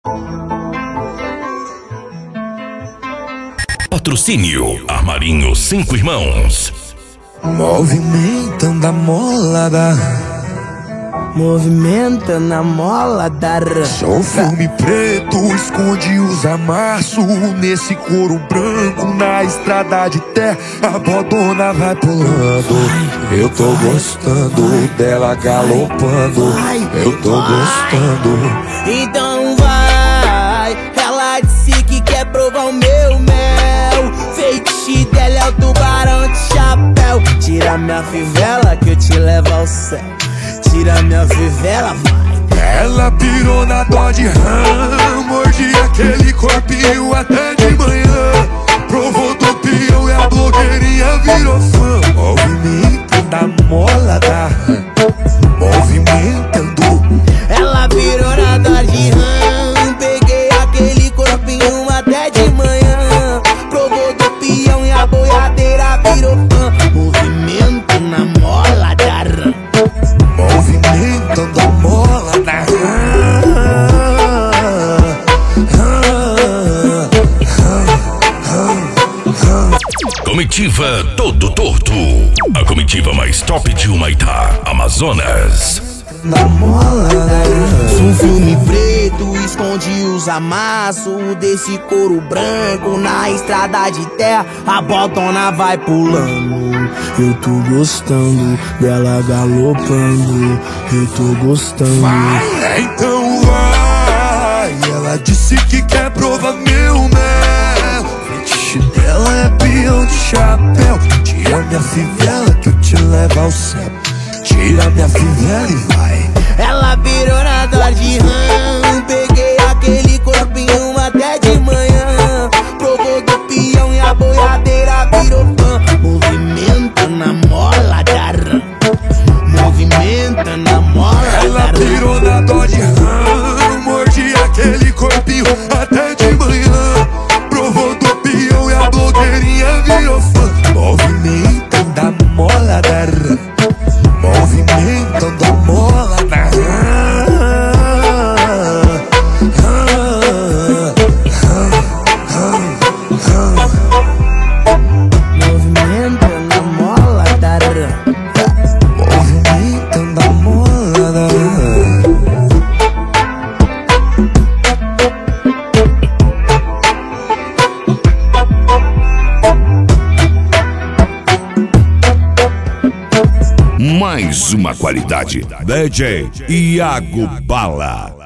Patrocínio Armarinho 5 Irmãos. Movimentando a molada, movimentando a mola da sou filme preto, esconde os amassos. Nesse couro branco, na estrada de terra, a bodona vai pulando. Eu tô gostando dela galopando. Eu tô gostando. Então vai, ela disse que quer provar o meu mel. Feitiço dela é o tubarão de chapéu. Tira minha fivela que eu te levo ao céu. Tira minha fivela, vai. Ela pirou na Dodge Ram, mordi aquele corpinho até de manhã. Provou do peão e a blogueirinha virou fã. Movimentando a mola da Ram, movimentando. Ela virou na Dodge Ram, peguei aquele corpinho até de manhã. Provou do peão e a boiadeira virou fã. Movimento na mola da Ram, movimentando a mola da Comitiva Todo Torto, a comitiva mais top de Humaitá, Amazonas. na mola da um filme preto esconde os amassos desse couro branco. Na estrada de terra a botona vai pulando. Eu tô gostando dela galopando. Eu tô gostando. Vai, então vai. Ela disse que quer provar meu mel. Fetiche dela é peão de chapéu. Tira minha fivela que eu te levo ao céu. Tira minha fivela e vai. Ela virou na Dodge Ram, peguei aquele corpinho até de manhã. Provou do peão e a boiadeira virou fã. Movimenta na mola da Ram, movimenta na mola da Ram. Ela virou na Dodge Ram, mordi aquele corpinho até de manhã. Provou do peão e a blogueirinha virou fã. Movimentando a mola da Ram, movimentando a mola da Movimentando a mola da Ram, movimentando a mola da Mais uma qualidade. DJ Iago Bala.